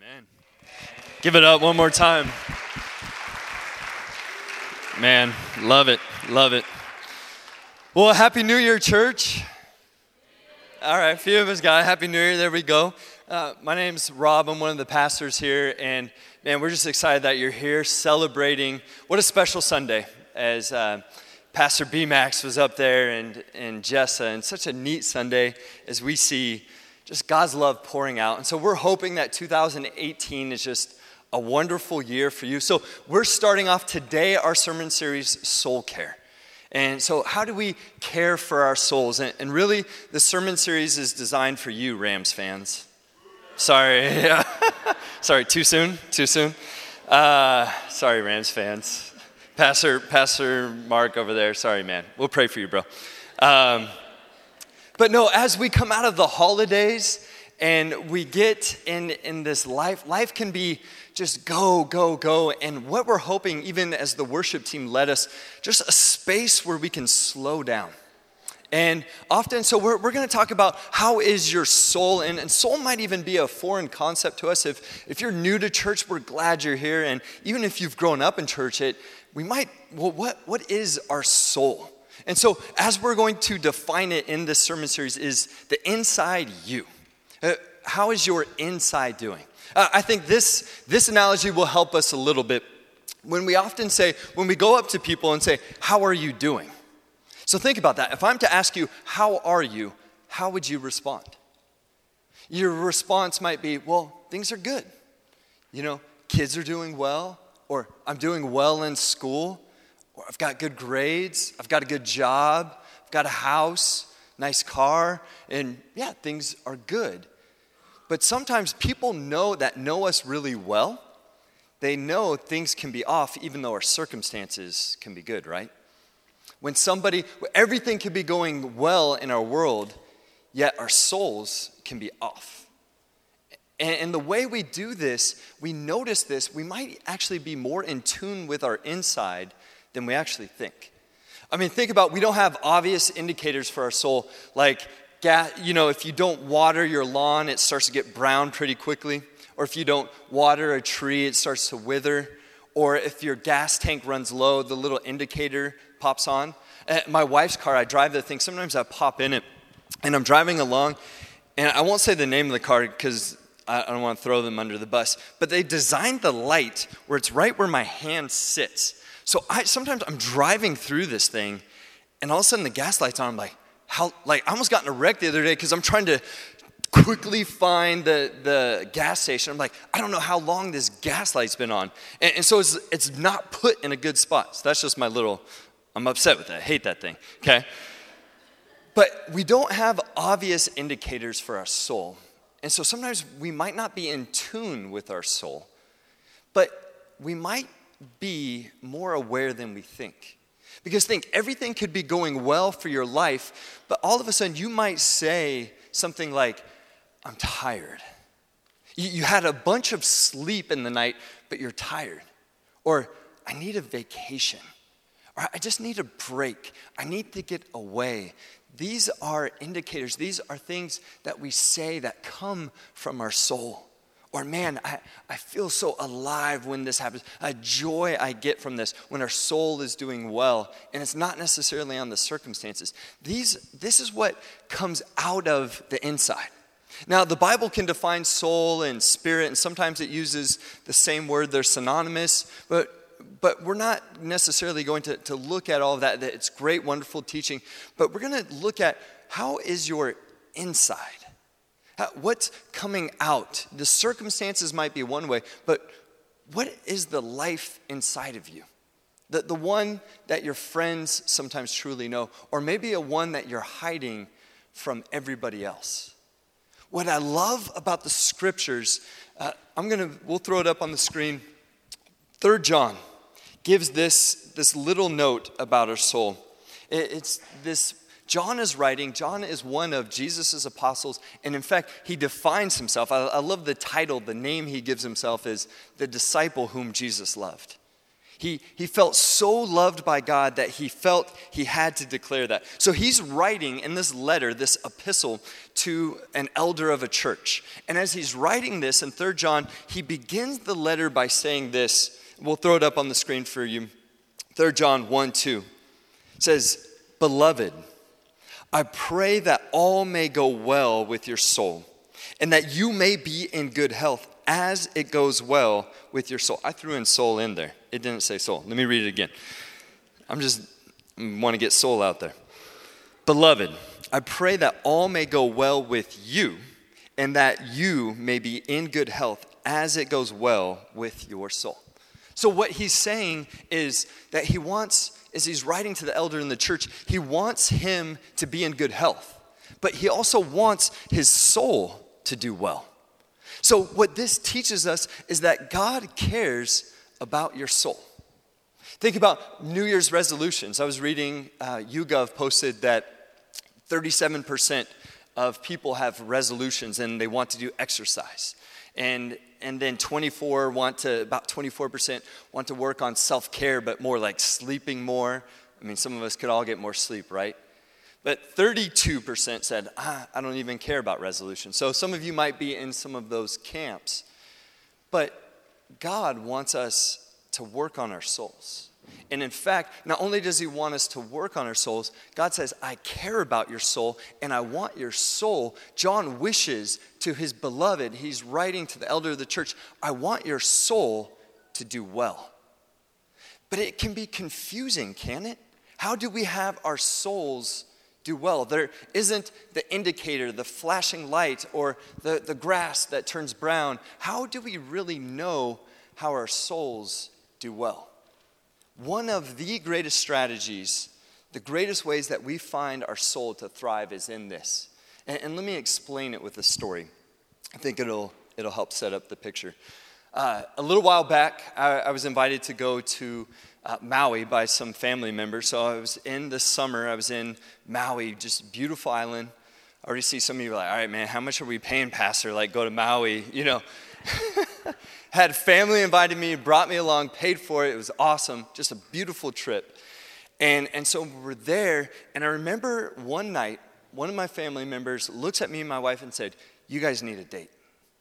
Amen. Give it up one more time. Man, love it, love it. Well, Happy New Year, church. All right, a few of us got it. Happy New Year, there we go. My name's Rob, I'm one of the pastors here, and man, we're just excited that you're here celebrating. What a special Sunday, as Pastor B-Max was up there and Jessa, and such a neat Sunday as we see just God's love pouring out. And so we're hoping that 2018 is just a wonderful year for you. So we're starting off today our sermon series, Soul Care. And so how do we care for our souls? And really, the sermon series is designed for you, Rams fans. Sorry, yeah. Sorry, too soon? Sorry, Rams fans. Pastor Mark over there, sorry, man. We'll pray for you, bro. But no, as we come out of the holidays and we get in this life can be just go. And what we're hoping, even as the worship team led us, just a space where we can slow down. And often, so we're going to talk about how is your soul, and soul might even be a foreign concept to us. If you're new to church, we're glad you're here. And even if you've grown up in church, what is our soul? And so as we're going to define it in this sermon series is the inside you. How is your inside doing? I think this analogy will help us a little bit when we go up to people and say, how are you doing? So think about that. If I'm to ask you, how are you? How would you respond? Your response might be, well, things are good. Kids are doing well, or I'm doing well in school, or I've got good grades, I've got a good job, I've got a house, nice car, and yeah, things are good. But sometimes people know us really well. They know things can be off even though our circumstances can be good, right? When everything can be going well in our world, yet our souls can be off. And the way we do this, we notice this, we might actually be more in tune with our inside than we actually think. I mean, think about, we don't have obvious indicators for our soul, like, if you don't water your lawn, it starts to get brown pretty quickly. Or if you don't water a tree, it starts to wither. Or if your gas tank runs low, the little indicator pops on. My wife's car, I drive the thing, sometimes I pop in it, and I'm driving along, and I won't say the name of the car because I don't want to throw them under the bus, but they designed the light where it's right where my hand sits. So sometimes I'm driving through this thing, and all of a sudden the gas light's on. I'm like, I almost got in a wreck the other day because I'm trying to quickly find the gas station. I'm like, I don't know how long this gas light's been on. And so it's not put in a good spot. So that's just I'm upset with that. I hate that thing, okay? But we don't have obvious indicators for our soul. And so sometimes we might not be in tune with our soul, but we might be more aware than we think. Because everything could be going well for your life, but all of a sudden you might say something like, I'm tired. You had a bunch of sleep in the night, but you're tired. Or I need a vacation. Or I just need a break. I need to get away. These are indicators. These are things that we say that come from our soul. Or man, I feel so alive when this happens. A joy I get from this when our soul is doing well. And it's not necessarily on the circumstances. This is what comes out of the inside. Now, the Bible can define soul and spirit, and sometimes it uses the same word. They're synonymous, but we're not necessarily going to look at all of that. It's great, wonderful teaching. But we're going to look at how is your inside? What's coming out? The circumstances might be one way, but what is the life inside of you? The one that your friends sometimes truly know, or maybe a one that you're hiding from everybody else. What I love about the scriptures, we'll throw it up on the screen. 3 John gives this little note about our soul. It's this. John is writing. John is one of Jesus' apostles, and in fact, he defines himself. I love the title, the name he gives himself is the disciple whom Jesus loved. He felt so loved by God that he felt he had to declare that. So he's writing in this letter, this epistle, to an elder of a church. And as he's writing this in 3 John, he begins the letter by saying this. We'll throw it up on the screen for you. 3 John 1:2 says, "Beloved, I pray that all may go well with your soul, and that you may be in good health as it goes well with your soul." I threw in soul in there. It didn't say soul. Let me read it again. I want to get soul out there. "Beloved, I pray that all may go well with you, and that you may be in good health as it goes well with your soul." So what he's saying is that he wants, as he's writing to the elder in the church, he wants him to be in good health, but he also wants his soul to do well. So what this teaches us is that God cares about your soul. Think about New Year's resolutions. I was reading, YouGov posted that 37% of people have resolutions and they want to do exercise. And then about 24% want to work on self-care, but more like sleeping more. I mean, some of us could all get more sleep, right? But 32% said, I don't even care about resolutions. So some of you might be in some of those camps. But God wants us to work on our souls. And in fact, not only does he want us to work on our souls, God says, I care about your soul and I want your soul. John wishes to his beloved, he's writing to the elder of the church, I want your soul to do well. But it can be confusing, can it? How do we have our souls do well? There isn't the indicator, the flashing light, or the grass that turns brown. How do we really know how our souls do well? One of the greatest strategies, the greatest ways that we find our soul to thrive is in this. And let me explain it with a story. I think it'll help set up the picture. A little while back, I was invited to go to Maui by some family members. So I was in the summer, I was in Maui, just beautiful island. I already see some of you like, all right, man, how much are we paying, Pastor? Like, go to Maui, you know. Had family invited me, brought me along, paid for it. It was awesome, just a beautiful trip. And so we're there, and I remember one night, one of my family members looks at me and my wife and said, you guys need a date.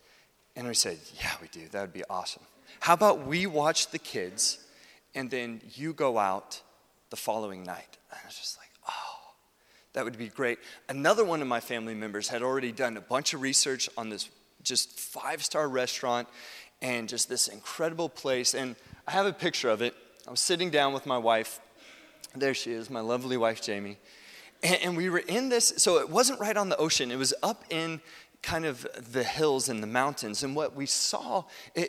And we said, yeah, we do. That would be awesome. How about we watch the kids, and then you go out the following night? And I was just like, oh, that would be great. Another one of my family members had already done a bunch of research on this just 5-star restaurant and just this incredible place. And I have a picture of it. I was sitting down with my wife. There she is, my lovely wife, Jamie. And we were in this, so it wasn't right on the ocean. It was up in kind of the hills and the mountains. And what we saw,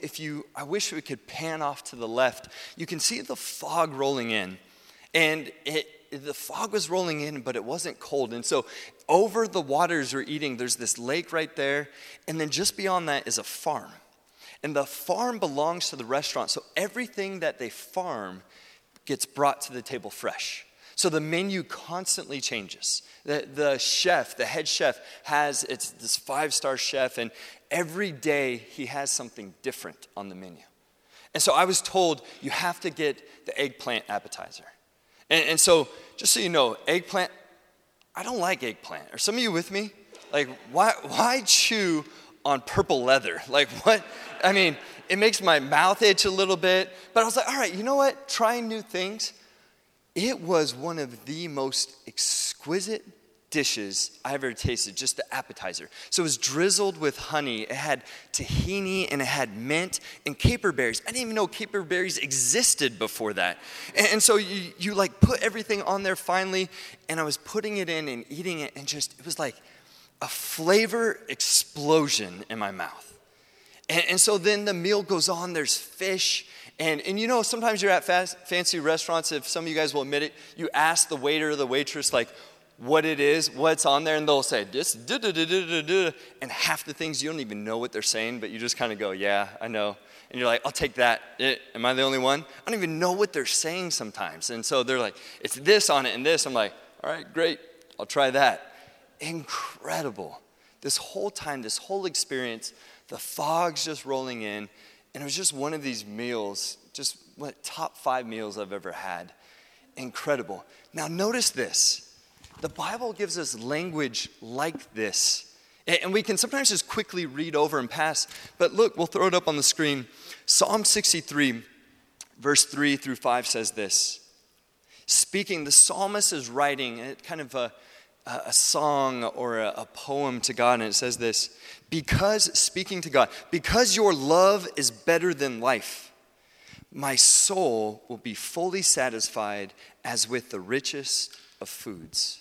I wish we could pan off to the left, you can see the fog rolling in. And the fog was rolling in, but it wasn't cold. And so over the waters we're eating, there's this lake right there. And then just beyond that is a farm. And the farm belongs to the restaurant. So everything that they farm gets brought to the table fresh. So the menu constantly changes. The chef, the head chef, it's this 5-star chef, and every day he has something different on the menu. And so I was told you have to get the eggplant appetizer. And so just so you know, eggplant, I don't like eggplant. Are some of you with me? Like, why chew on purple leather? Like, what? I mean, it makes my mouth itch a little bit. But I was like, all right, you know what? Trying new things. It was one of the most exquisite dishes I ever tasted, just the appetizer. So it was drizzled with honey. It had tahini and it had mint and caper berries. I didn't even know caper berries existed before that. And so you like put everything on there finally, and I was putting it in and eating it, and just, it was like a flavor explosion in my mouth. And so then the meal goes on, there's fish. And you know, sometimes you're at fancy restaurants, if some of you guys will admit it, you ask the waiter or the waitress, like, what it is, what's on there, and they'll say, this, and half the things you don't even know what they're saying, but you just kind of go, yeah, I know. And you're like, I'll take that. Am I the only one? I don't even know what they're saying sometimes. And so they're like, it's this on it and this. I'm like, all right, great, I'll try that. Incredible. This whole time, this whole experience, the fog's just rolling in, and it was just one of these meals Just what top 5 meals I've ever had. Incredible. Now notice this. The Bible gives us language like this. And we can sometimes just quickly read over and pass. But look, we'll throw it up on the screen. Psalm 63, verse 3 through 5 says this. Speaking, the psalmist is writing kind of a song or a poem to God, and it says this. Speaking to God, because your love is better than life, my soul will be fully satisfied as with the richest of foods.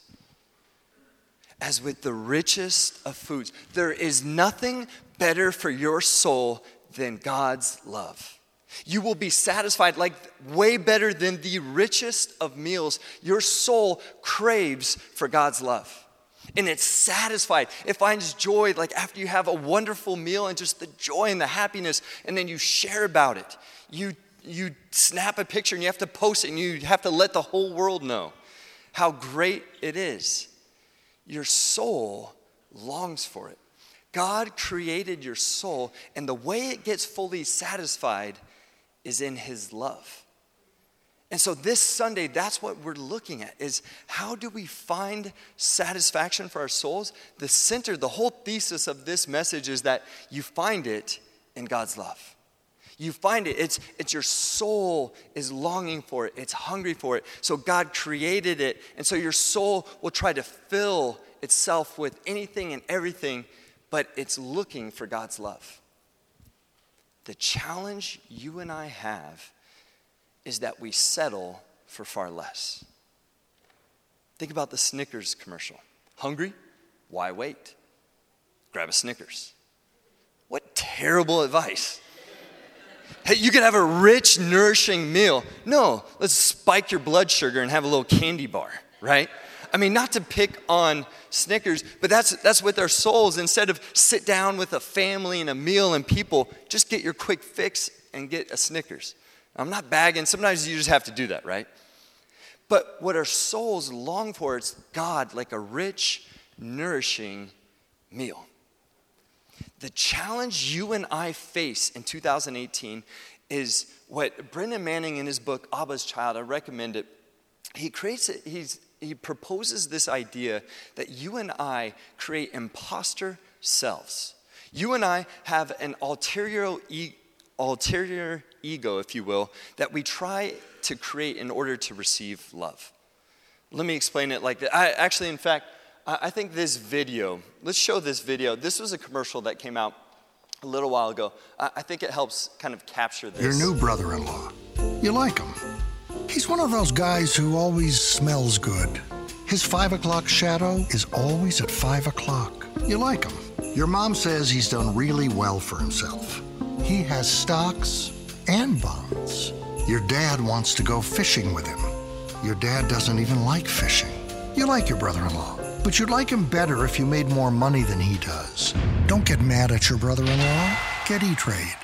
As with the richest of foods. There is nothing better for your soul than God's love. You will be satisfied like way better than the richest of meals. Your soul craves for God's love. And it's satisfied. It finds joy like after you have a wonderful meal and just the joy and the happiness, and then you share about it. You snap a picture and you have to post it and you have to let the whole world know how great it is. Your soul longs for it. God created your soul, and the way it gets fully satisfied is in his love. And so this Sunday, that's what we're looking at, is how do we find satisfaction for our souls? The whole thesis of this message is that you find it in God's love. You find it, it's your soul is longing for it, it's hungry for it. So God created it, and so your soul will try to fill itself with anything and everything, but it's looking for God's love. The challenge you and I have is that we settle for far less. Think about the Snickers commercial. Hungry? Why wait? Grab a Snickers. What terrible advice. Hey, you could have a rich, nourishing meal. No, let's spike your blood sugar and have a little candy bar, right? I mean, not to pick on Snickers, but that's with our souls. Instead of sit down with a family and a meal and people, just get your quick fix and get a Snickers. I'm not bagging. Sometimes you just have to do that, right? But what our souls long for is God, like a rich, nourishing meal. The challenge you and I face in 2018 is what Brennan Manning in his book, Abba's Child, I recommend it. He proposes this idea that you and I create imposter selves. You and I have an ulterior ego, if you will, that we try to create in order to receive love. Let me explain it like that. I think this video, let's show this video. This was a commercial that came out a little while ago. I think it helps kind of capture this. Your new brother-in-law, you like him. He's one of those guys who always smells good. His 5 o'clock shadow is always at 5 o'clock. You like him. Your mom says he's done really well for himself. He has stocks and bonds. Your dad wants to go fishing with him. Your dad doesn't even like fishing. You like your brother-in-law, but you'd like him better if you made more money than he does. Don't get mad at your brother-in-law. Get E-Trade.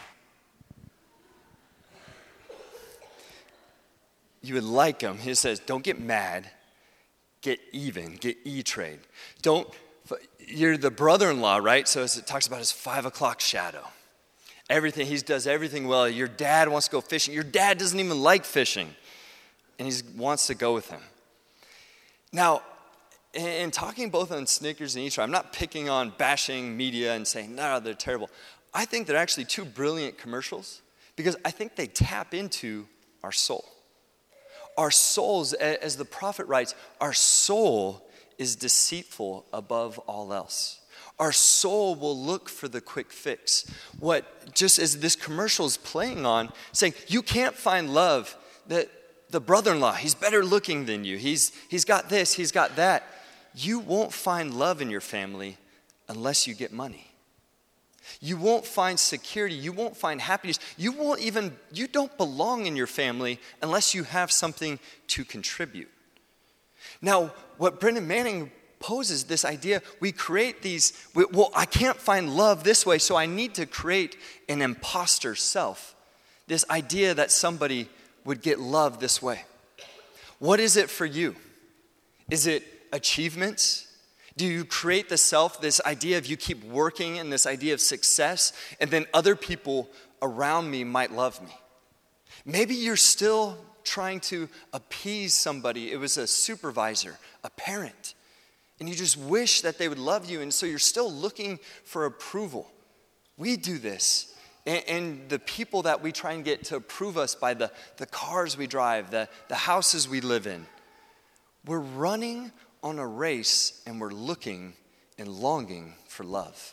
You would like him. He says, don't get mad. Get even. Get E-Trade. You're the brother-in-law, right? So it talks about his 5 o'clock shadow. He does everything well. Your dad wants to go fishing. Your dad doesn't even like fishing. And he wants to go with him. Now, in talking both on Snickers and E-Trade, I'm not picking on bashing media and saying, no, they're terrible. I think they're actually two brilliant commercials because I think they tap into our soul. Our souls, as the prophet writes, our soul is deceitful above all else. Our soul will look for the quick fix. Just as this commercial is playing on, saying, you can't find love. The brother-in-law, he's better looking than you. He's got this, he's got that. You won't find love in your family unless you get money. You won't find security. You won't find happiness. You don't belong in your family unless you have something to contribute. Now, what Brennan Manning poses, this idea, we create I can't find love this way, so I need to create an imposter self. This idea that somebody would get love this way. What is it for you? Is it achievements? Do you create the self, this idea of you keep working and this idea of success, and then other people around me might love me? Maybe you're still trying to appease somebody. It was a supervisor, a parent, and you just wish that they would love you, and so you're still looking for approval. We do this, and the people that we try and get to approve us by the cars we drive, the houses we live in. We're running on a race, and we're looking and longing for love.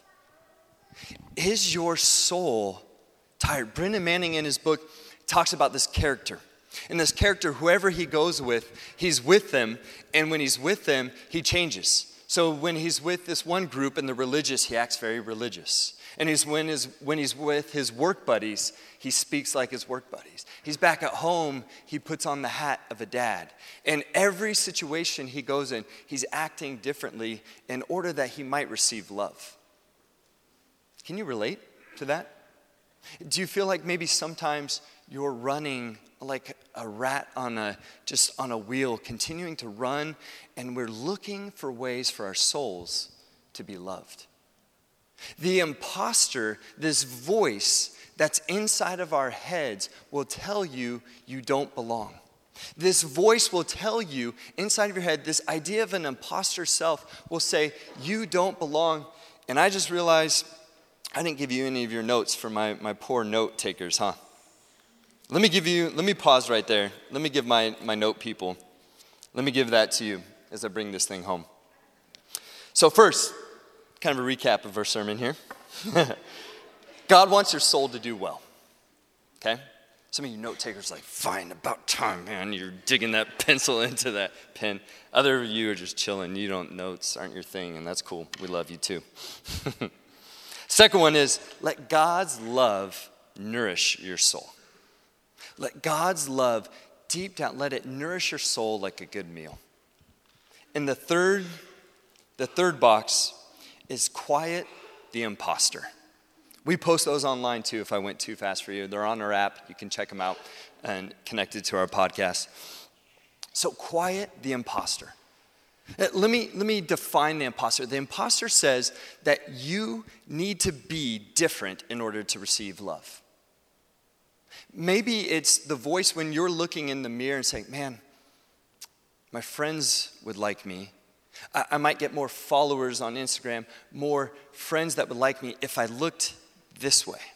Is your soul tired? Brennan Manning in his book talks about this character. And this character, whoever he goes with, he's with them. And when he's with them, he changes. So when he's with this one group and the religious, he acts very religious. And when he's with his work buddies, he speaks like his work buddies. He's back at home, he puts on the hat of a dad. And every situation he goes in, he's acting differently in order that he might receive love. Can you relate to that? Do you feel like maybe sometimes you're running like a rat on a wheel, continuing to run, and we're looking for ways for our souls to be loved? The imposter, this voice that's inside of our heads, will tell you you don't belong. This voice will tell you inside of your head, this idea of an imposter self will say, you don't belong. And I just realized I didn't give you any of your notes for my poor note takers, huh? Let me pause right there. Let me give my note people. Let me give that to you as I bring this thing home. So first, kind of a recap of our sermon here. God wants your soul to do well, okay? Some of you note takers are like, fine, about time, man. You're digging that pencil into that pen. Other of you are just chilling. You don't, notes aren't your thing, and that's cool. We love you too. Second one is, let God's love nourish your soul. Let God's love deep down, let it nourish your soul like a good meal. And the third box is quiet the imposter. We post those online too if I went too fast for you. They're on our app. You can check them out and connected to our podcast. So quiet the imposter. Let me define the imposter. The imposter says that you need to be different in order to receive love. Maybe it's the voice when you're looking in the mirror and saying, man, my friends would like me. I might get more followers on Instagram, more friends that would like me if I looked this way.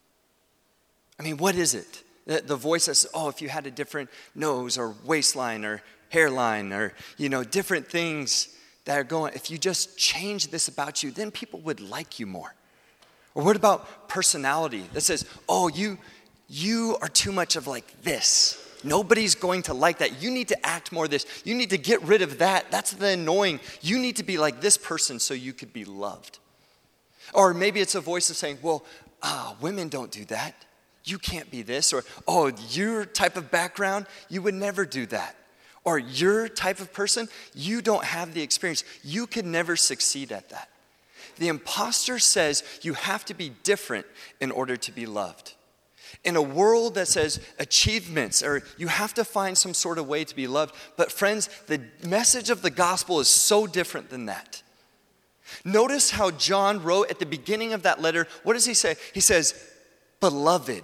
I mean, what is it? The voice that says, oh, if you had a different nose or waistline or hairline or, different things that are going, if you just change this about you, then people would like you more. Or what about personality that says, oh, you are too much of like this. Nobody's going to like that. You need to act more this. You need to get rid of that. That's the annoying. You need to be like this person so you could be loved. Or maybe it's a voice that's saying, well, women don't do that. You can't be this. Or, oh, your type of background, you would never do that. Or your type of person, you don't have the experience. You could never succeed at that. The imposter says you have to be different in order to be loved. In a world that says achievements, or you have to find some sort of way to be loved. But friends, the message of the gospel is so different than that. Notice how John wrote at the beginning of that letter, what does he say? He says, beloved.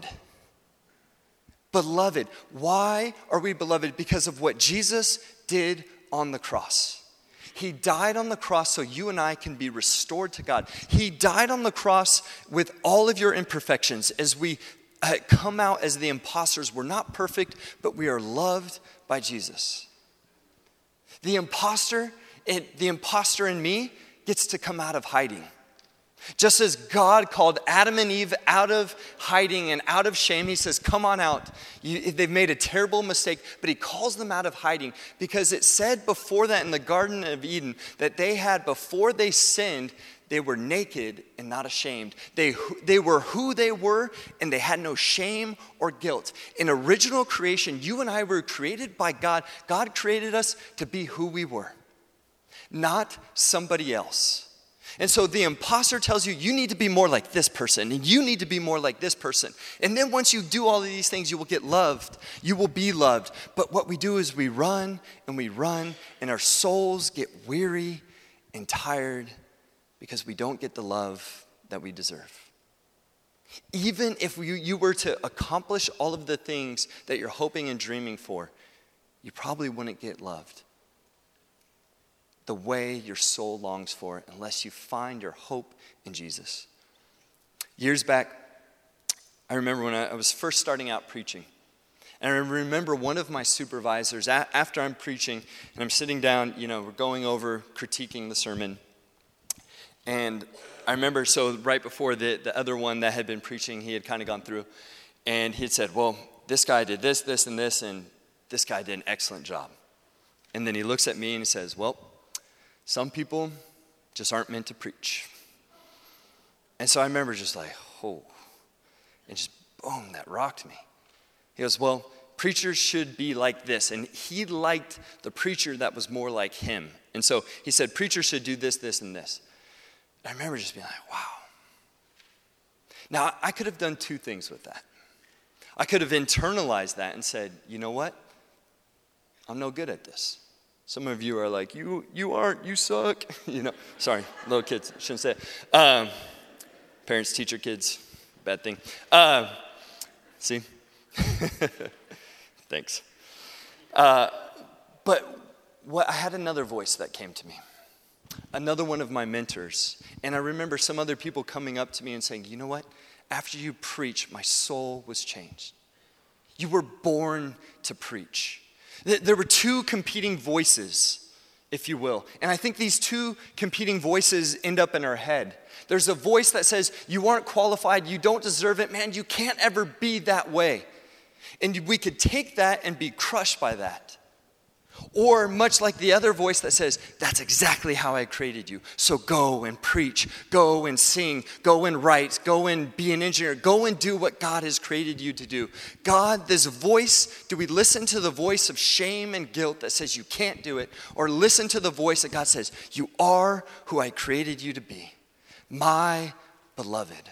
Beloved. Why are we beloved? Because of what Jesus did on the cross. He died on the cross so you and I can be restored to God. He died on the cross with all of your imperfections as we come out as the imposters. We're not perfect, but we are loved by Jesus. The imposter in me gets to come out of hiding. Just as God called Adam and Eve out of hiding and out of shame, he says, come on out. They've made a terrible mistake, but he calls them out of hiding because it said before that in the Garden of Eden that before they sinned, they were naked and not ashamed. They were who they were, and they had no shame or guilt. In original creation, you and I were created by God. God created us to be who we were, not somebody else. And so the imposter tells you, you need to be more like this person, and you need to be more like this person. And then once you do all of these things, you will get loved. You will be loved. But what we do is we run, and our souls get weary and tired because we don't get the love that we deserve. Even if you were to accomplish all of the things that you're hoping and dreaming for, you probably wouldn't get loved the way your soul longs for unless you find your hope in Jesus. Years back, I remember when I was first starting out preaching. And I remember one of my supervisors, after I'm preaching, and I'm sitting down, we're going over, critiquing the sermon. And I remember, so right before the other one that had been preaching, he had kind of gone through. And he had said, well, this guy did this, this, and this, and this guy did an excellent job. And then he looks at me and he says, well, some people just aren't meant to preach. And so I remember just like, oh, and just boom, that rocked me. He goes, well, preachers should be like this. And he liked the preacher that was more like him. And so he said, preachers should do this, this, and this. And I remember just being like, wow. Now, I could have done two things with that. I could have internalized that and said, you know what? I'm no good at this. Some of you are like, you aren't, you suck. Sorry, little kids, shouldn't say it. Parents, teacher, kids, bad thing. See? Thanks. But I had another voice that came to me. Another one of my mentors. And I remember some other people coming up to me and saying, you know what? After you preach, my soul was changed. You were born to preach. There were two competing voices, if you will. And I think these two competing voices end up in our head. There's a voice that says, you aren't qualified, you don't deserve it, man, you can't ever be that way. And we could take that and be crushed by that. Or much like the other voice that says, that's exactly how I created you. So go and preach, go and sing, go and write, go and be an engineer, go and do what God has created you to do. God, this voice, do we listen to the voice of shame and guilt that says you can't do it? Or listen to the voice that God says, you are who I created you to be, my beloved.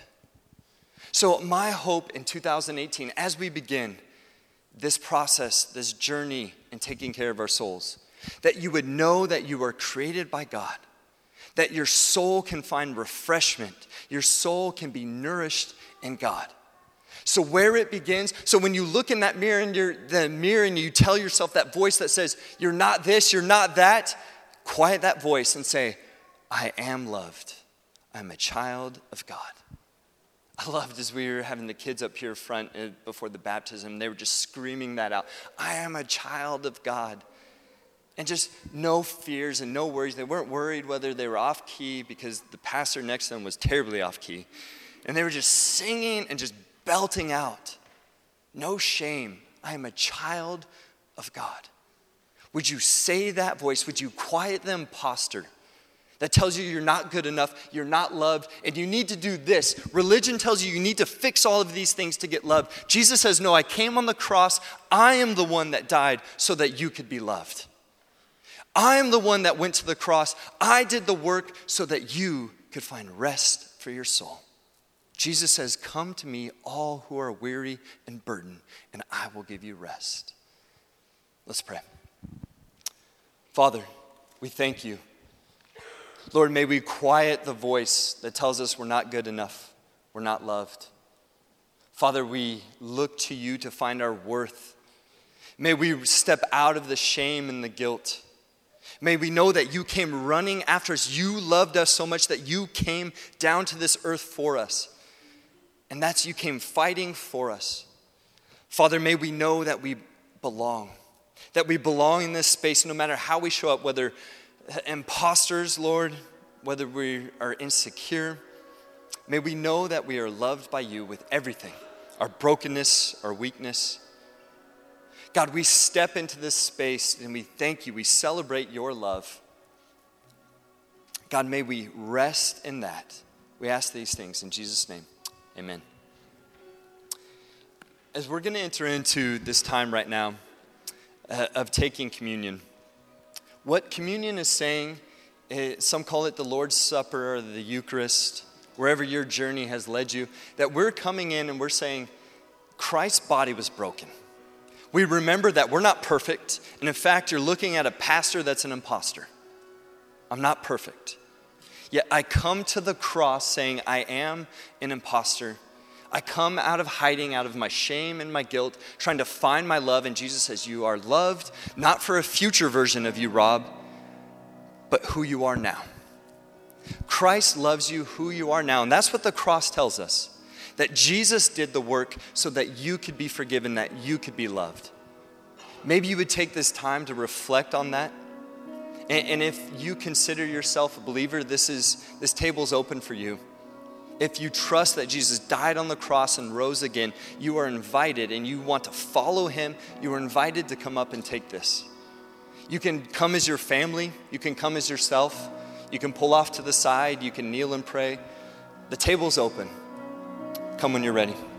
So my hope in 2018, as we begin this process, this journey in taking care of our souls, that you would know that you are created by God, that your soul can find refreshment, your soul can be nourished in God. So where it begins, so when you look in that mirror and you tell yourself that voice that says, you're not this, you're not that, quiet that voice and say, I am loved. I'm a child of God. I loved as we were having the kids up here front before the baptism, they were just screaming that out. I am a child of God. And just no fears and no worries. They weren't worried whether they were off key because the pastor next to them was terribly off key. And they were just singing and just belting out. No shame. I am a child of God. Would you say that voice? Would you quiet the imposter that tells you you're not good enough, you're not loved, and you need to do this? Religion tells you need to fix all of these things to get loved. Jesus says, no, I came on the cross. I am the one that died so that you could be loved. I am the one that went to the cross. I did the work so that you could find rest for your soul. Jesus says, come to me, all who are weary and burdened, and I will give you rest. Let's pray. Father, we thank you. Lord, may we quiet the voice that tells us we're not good enough, we're not loved. Father, we look to you to find our worth. May we step out of the shame and the guilt. May we know that you came running after us. You loved us so much that you came down to this earth for us. And that's you came fighting for us. Father, may we know that we belong. That we belong in this space no matter how we show up, whether imposters, Lord, whether we are insecure. May we know that we are loved by you with everything, our brokenness, our weakness. God, we step into this space and we thank you. We celebrate your love. God, may we rest in that. We ask these things in Jesus' name. Amen. As we're going to enter into this time right now of taking communion, what communion is saying, some call it the Lord's Supper or the Eucharist, wherever your journey has led you, that we're coming in and we're saying, Christ's body was broken. We remember that we're not perfect, and in fact, you're looking at a pastor that's an imposter. I'm not perfect. Yet I come to the cross saying, I am an imposter. I come out of hiding, out of my shame and my guilt, trying to find my love. And Jesus says, you are loved, not for a future version of you, Rob, but who you are now. Christ loves you who you are now. And that's what the cross tells us, that Jesus did the work so that you could be forgiven, that you could be loved. Maybe you would take this time to reflect on that. And if you consider yourself a believer, this table's open for you. If you trust that Jesus died on the cross and rose again, you are invited, and you want to follow him, you are invited to come up and take this. You can come as your family, you can come as yourself, you can pull off to the side, you can kneel and pray. The table's open. Come when you're ready.